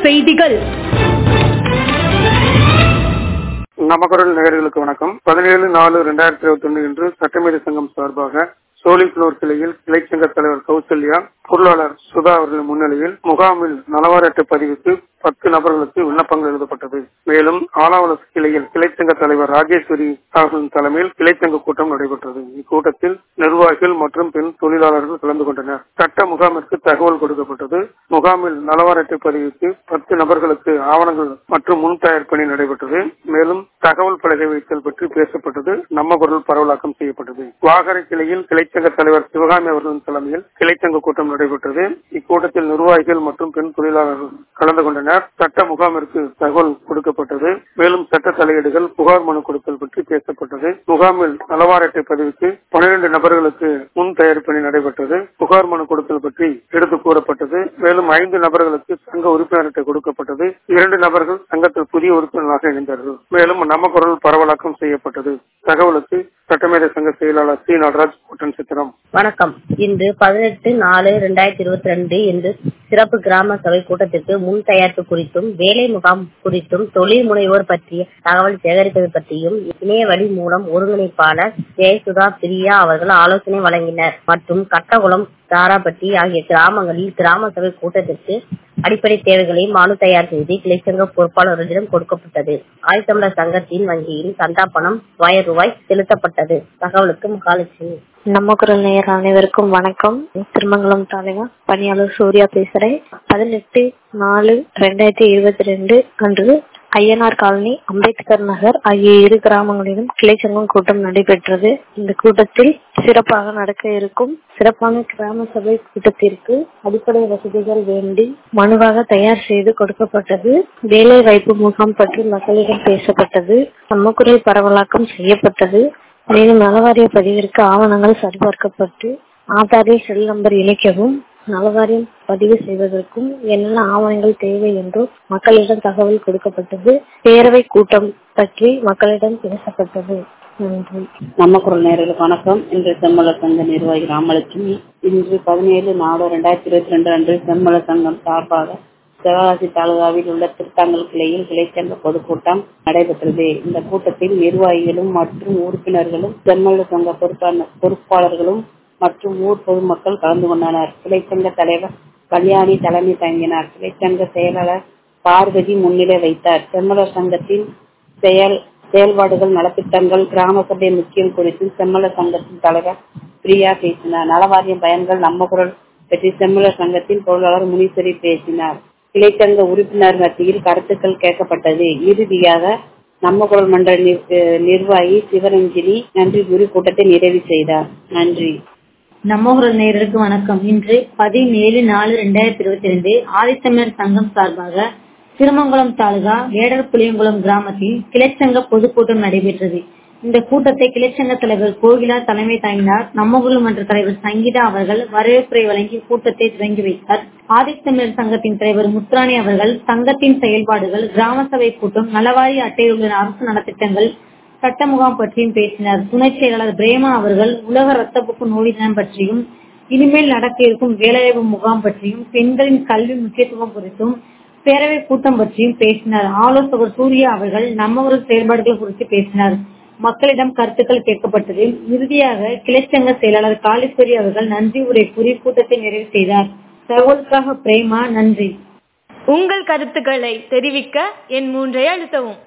செய்திகள். நமக்குரல் நேயர்களுக்கு வணக்கம். 17/4/2021 இன்று சட்டமேதை சங்கம் சார்பாக சோழிங்கநல்லூர் கிளையில் கிளைச்சங்க தலைவர் கௌசல்யா, பொருளாளர் சுதா அவர்களின் முன்னிலையில் முகாமில் நலவாரி அட்டை பதிவுக்கு 10 நபர்களுக்கு விண்ணப்பங்கள் எழுதப்பட்டது. மேலும் ஆலாவலஸ் கிளையில் கிளைச்சங்க தலைவர் ராஜேஸ்வரி அவர்களின் தலைமையில் கிளைச்சங்க கூட்டம் நடைபெற்றது. இக்கூட்டத்தில் நிர்வாகிகள் மற்றும் பெண் தொழிலாளர்கள் கலந்து கொண்டனர். சட்ட முகாமிற்கு தகவல் கொடுக்கப்பட்டது. முகாமில் நலவாரி அட்டை பதிவுக்கு 10 நபர்களுக்கு ஆவணங்கள் மற்றும் முன் தயார் பணி நடைபெற்றது. மேலும் தகவல் பலகை வைத்தல் பற்றி பேசப்பட்டது. நம்ம குரல் பரவலாக்கம் செய்யப்பட்டது. வாகரை கிளையில் கிளைச்சங்க தலைவர் சிவகாமி அவர்களின் தலைமையில் கிளைச்சங்க கூட்டம் நடைபெற்றது. இக்கூட்டத்தில் நிர்வாகிகள் மற்றும் பெண் தொழிலாளர்கள் கலந்து கொண்டனர். சட்ட முகாமிற்கு தகவல் கொடுக்கப்பட்டது. மேலும் சட்ட தலையீடுகள், புகார் மனு கொடுத்தல் பற்றி பேசப்பட்டது. முகாமில் நலவாரி அட்டை பதிவுக்கு 12 நபர்களுக்கு முன் தயார் பணி நடைபெற்றது. புகார் மனு கொடுத்தல் பற்றி எடுத்து கூறப்பட்டது. மேலும் 5 நபர்களுக்கு சங்க உறுப்பினர் அட்டை கொடுக்கப்பட்டது. 2 நபர்கள் சங்கத்தில் புதிய உறுப்பினராக இணைந்தார்கள். மேலும் நம்ம குரல் பரவலாக்கம் செய்யப்பட்டது. தகவலுக்கு சட்டமேதை சங்க செயலாளர் சி நடராஜ், கூட்டன் சித்திரம். வணக்கம். இன்று 18/4/2022 இன்று சிறப்பு கிராம சபை கூட்டத்திற்கு முன் தயாரிப்பு குறித்தும் வேலை முகாம் குறித்தும் தொழில் முனைவோர் பற்றிய தகவல் சேகரிப்பது பற்றியும் இணைய வழி மூலம் ஒருங்கிணைப்பாளர் ஜெயசுதா பிரியா அவர்கள் ஆலோசனை வழங்கினர். மற்றும் கட்டகுளம், தாராப்பட்டி ஆகிய கிராமங்களில் கிராம சபை கூட்டத்திற்கு அடிப்படை தேவைகளை மனு தயார் செய்து கிளைச்சங்க பொறுப்பாளர்களிடம் கொடுக்கப்பட்டது. ஆதித்தமிழர் சங்கத்தின் வங்கியில் சந்தா பணம் ரூபாய் செலுத்தப்பட்டது. தகவலுக்கு மகாலட்சுமி. நம்ம குரல் நேயர் அனைவருக்கும் வணக்கம். திருமங்கலம் தாலுகா பணியாளர் சூர்யா பேசுறேன். 18/4/2022 அன்று ஐயனார் காலனி, அம்பேத்கர் நகர் ஆகிய 2 கிராமங்களிலும் கிளைச்சங்கம் கூட்டம் நடைபெற்றது. இந்த கூட்டத்தில் சிறப்பாக நடக்க இருக்கும் சிறப்பான கிராம சபை கூட்டத்திற்கு அடிப்படை வசதிகள் வேண்டி மனுவாக தயார் செய்து கொடுக்கப்பட்டது. வேலை வாய்ப்பு முகாம் பற்றி மக்களிடம் பேசப்பட்டது. நம்ம குரல் பரவலாக்கம் செய்யப்பட்டது. மேலும் நலவாரிய பதிவிற்கு ஆவணங்கள் சரிபார்க்கப்பட்டு ஆதாரில் செல் நம்பர் இணைக்கவும் நலவாரியம் பதிவு செய்வதற்கும் என்னென்ன ஆவணங்கள் தேவை என்றும் மக்களிடம் தகவல் கொடுக்கப்பட்டது. பேரவை கூட்டம் பற்றி மக்களிடம் பேசப்பட்டது. நன்றி. நம்ம குரல் நேயர்களுக்கு வணக்கம். இன்று செம்மலர் சங்க நிர்வாகி ராமலட்சுமி. இன்று 17/4/2022 அன்று செம்மலர் சங்கம் சார்பாக சிவகாசி தாலுகாவில் உள்ள திருத்தாங்கல் கிளையில் கிளைச்சங்க பொதுக்கூட்டம் நடைபெற்றது. இந்த கூட்டத்தில் நிர்வாகிகளும் மற்றும் உறுப்பினர்களும் செம்மலர் சங்க பொறுப்பாளர்களும் மற்றும் ஊர் பொதுமக்கள் கலந்து கொண்டனர். கிளைச்சங்க தலைவர் கல்யாணி தலைமை தாங்கினார். கிளைச்சங்க செயலாளர் பார்வதி முன்னிலை வைத்தார். செம்மலர் சங்கத்தின் செயல்பாடுகள், நலத்திட்டங்கள், கிராம சபை முக்கியம் குறித்து செம்மலர் சங்கத்தின் தலைவர் பிரியா பேசினார். நலவாரியம் பயன்கள், நம்ம குரல் பற்றி செம்மலர் சங்கத்தின் பொருளாளர் முனீஸ்வரி பேசினார். கிளைச்சங்க உறுப்பினர் மத்தியில் கருத்துக்கள் கேட்கப்பட்டது. இறுதியாக நம்ம குரல் மன்ற நிர்வாகி சிவரஞ்சினி நன்றி கூறி கூட்டத்தை நிறைவு செய்தார். நன்றி. நம்ம குரல் நேயர்களுக்கு வணக்கம். இன்று 17/4/2022 ஆதித்தமிழர் சங்கம் சார்பாக திருமங்கலம் தாலுகா வேடர் புளியங்குளம் கிராமத்தில் கிளைச்சங்க பொதுக்கூட்டம் நடைபெற்றது. இந்த கூட்டத்தை கிளைச்சங்க தலைவர் கோகிலா தலைமை தாங்கினார். நம்ம குரல் மன்ற தலைவர் சங்கீதா அவர்கள் வரவேற்புரை வழங்கி கூட்டத்தை துவங்கி வைத்தார். ஆதித்தமிழர் சங்கத்தின் தலைவர் முத்துராணி அவர்கள் சங்கத்தின் செயல்பாடுகள், கிராம சபை கூட்டம், நலவாரி அட்டையில் உள்ள அரசு நலத்திட்டங்கள், சட்ட முகாம் பற்றியும் பேசினார். துணை செயலாளர் பிரேமா அவர்கள் உலக ரத்தப்போக்கு நோய் தினம் பற்றியும் இனிமேல் நடக்க இருக்கும் வேலைவாய்ப்பு முகாம் பற்றியும் பெண்களின் கல்வி முக்கியத்துவம் குறித்தும் பேரவை கூட்டம் பற்றியும் பேசினார். ஆலோசகர் சூர்யா அவர்கள் நம்ம ஒரு செயல்பாடுகள் குறித்து பேசினார். மக்களிடம் கருத்துக்கள் கேட்கப்பட்டது. இறுதியாக கிளைச்சங்க செயலாளர் காளீஸ்வரி அவர்கள் நன்றி உரை கூறி கூட்டத்தை நிறைவு செய்தார். தகவலுக்காக பிரேமா. நன்றி. உங்கள் கருத்துக்களை தெரிவிக்க எண் 3 அழுத்தவும்.